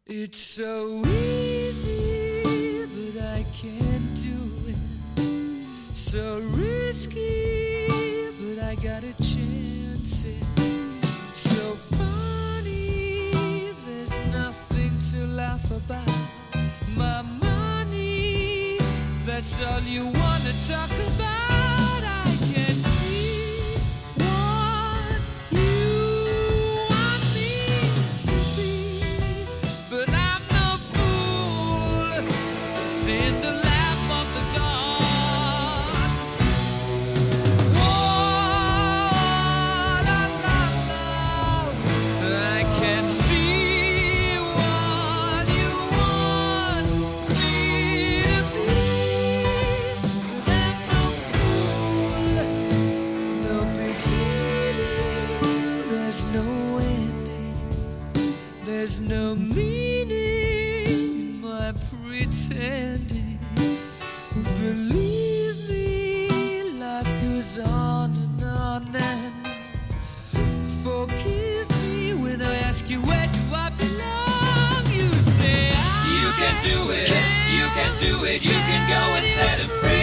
It's so easy, but I can't do it. So risky, but I got a chance it. So funny, there's nothing to laugh about. My money, that's all you wanna talk about. I can see what you want me to be, but I'm no fool. It's in the lap of the gods. Whoa, la, la, la. I can see what you want me to be, but I'm no fool. No beginning, there's no ending. There's no meaning in my pretending. Believe me, life goes on and on, and forgive me when I ask you where do I belong. You say I You can do it, you can do it, you can go and set him free.